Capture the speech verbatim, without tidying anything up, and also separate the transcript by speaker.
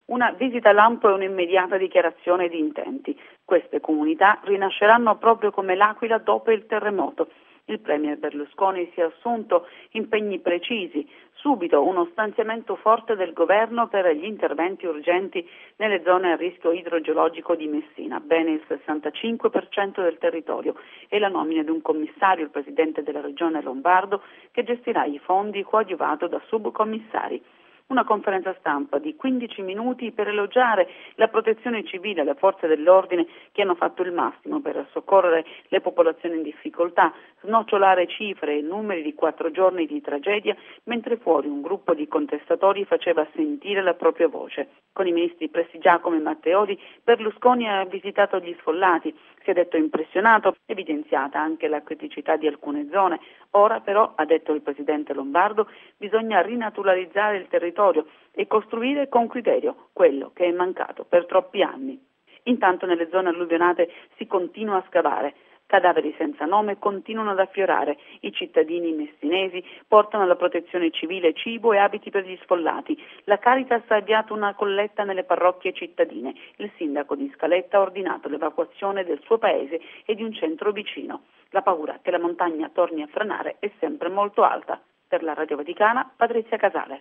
Speaker 1: Una visita lampo e un'immediata dichiarazione di intenti. Queste comunità rinasceranno proprio come l'Aquila dopo il terremoto. Il premier Berlusconi si è assunto impegni precisi, subito uno stanziamento forte del governo per gli interventi urgenti nelle zone a rischio idrogeologico di Messina, bene il sessantacinque per cento del territorio, e la nomina di un commissario, il presidente della regione Lombardo, che gestirà i fondi coadiuvato da subcommissari. Una conferenza stampa di quindici minuti per elogiare la protezione civile e le forze dell'ordine che hanno fatto il massimo per soccorrere le popolazioni in difficoltà, snocciolare cifre e numeri di quattro giorni di tragedia, mentre fuori un gruppo di contestatori faceva sentire la propria voce. Con i ministri Prestigiacomo e Matteoli, Berlusconi ha visitato gli sfollati, si è detto impressionato, evidenziata anche la criticità di alcune zone. Ora però, ha detto il presidente Lombardo, bisogna rinaturalizzare il territorio e costruire con criterio quello che è mancato per troppi anni. Intanto nelle zone alluvionate si continua a scavare. Cadaveri senza nome continuano ad affiorare. I cittadini messinesi portano alla protezione civile cibo e abiti per gli sfollati. La Caritas ha avviato una colletta nelle parrocchie cittadine. Il sindaco di Scaletta ha ordinato l'evacuazione del suo paese e di un centro vicino. La paura che la montagna torni a franare è sempre molto alta. Per la Radio Vaticana, Patrizia Casale.